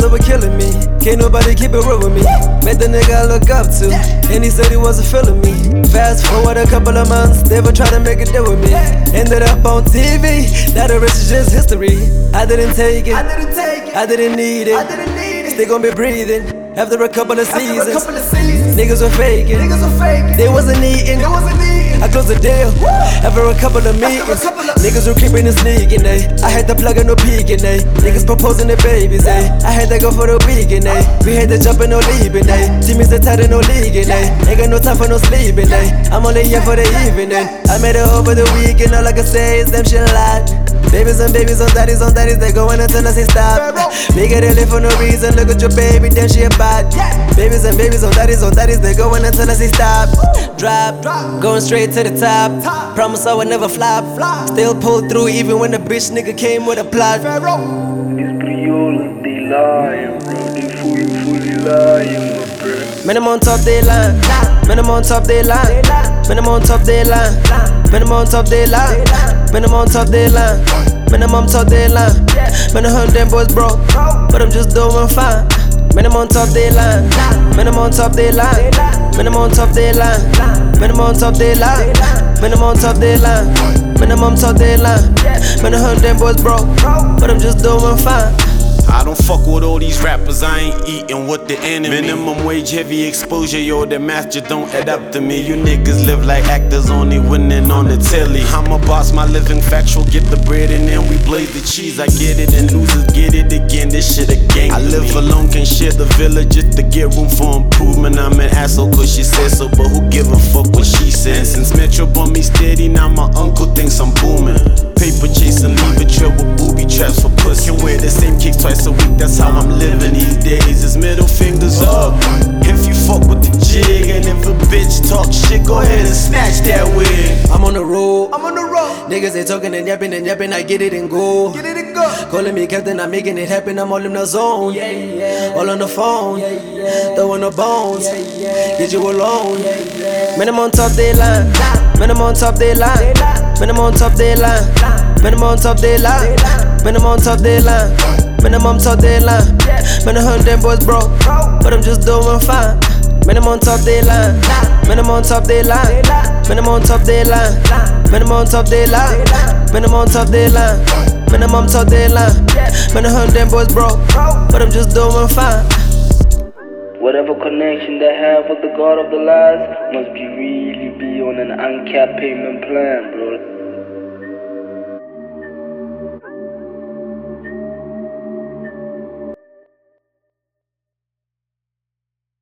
brother were killing me. Can't nobody keep it real with me. Met the nigga I look up to, and he said he wasn't feeling me. Fast forward a couple of months, they were trying to make a deal with me. Ended up on TV, now the rest is just history. I didn't take it, I didn't need it. Still gon' be breathing after a couple of seasons. Niggas were faking, they wasn't eating. I closed the deal after a couple of meetings. Niggas were creeping and sneaking, ayy. I had to plug in no peeking, ayy. Niggas proposing their babies, ayy. I had to go for the weekend, ayy. We had to jump and no leaving, ayy. Teammates are tight and no leaguing, ayy. Ain't got no time for no sleeping, ayy. I'm only here for the evening. I made it over the weekend, all I can say is them shit a lot. Babies on daddies, they going until I say stop. Me get it live for no reason, look at your baby, damn she a bad. Babies on daddies, they going until I say stop. Drop, going straight to the top. Promise I would never flop. Still pull through even when the bitch nigga came with a plot. These Briolas, they lying, bro. They fully lying, my bro. Man, I'm on top, they line. Man, I'm on top, they line. Man, I'm on top, they line. Man, I'm on top, they line. Man, I'm on top, they line. Man, I'm on top, they line. Man, I heard them boys broke, but I'm just doing fine. Man, I'm on top, they line. Man, I'm on top, they line. Man, I'm on top, they line. Man, I'm on top, they line. Man, I'm on top, they line. Man, I'm on top, they line. Man, I heard them boys broke, but I'm just doing fine. I don't fuck with all these rappers, I ain't eating with the enemy. Minimum wage, heavy exposure, yo, the math just don't add up to me. You niggas live like actors, only winning on the telly. I'm a boss, my living factual, get the bread and then we blaze the cheese. I get it and losers get it again, this shit a gang. I live alone, can share the village just to get room for improvement. I'm an asshole cause she said so, but who give a fuck what she said? Since Metro bought me steady, now my uncle thinks I'm booming. Paper chasing, leave a trail with booby traps for pussy. Can wear the same kicks twice a week, that's how I'm living these days. It's middle fingers up if you fuck with the jig. And if a bitch talk shit, go ahead and snatch that wig. I'm on the road, niggas they talking and yapping, I get it and go. Calling me captain, I'm making it happen, I'm all in the zone. All on the phone, throwing the bones, get you alone. Man, I'm on top, they line. Man, I'm on top, they line. Man, I'm on top, they line. Man, I'm on top, they line. Man, I'm on top, they line. Man, I'm on top, they line. Man, I heard them boys broke, but I'm just doing fine. Man, I'm on top, they line. Man, I'm on top, they line. Man, I'm on top, they line. Man, I'm on top, they line. Man, I'm on top, they line. Man, I'm on top, they line. Man, I heard them boys broke, but I'm just doing fine. Whatever connection they have with the God of the lies must be really be on an uncapped payment plan, bro.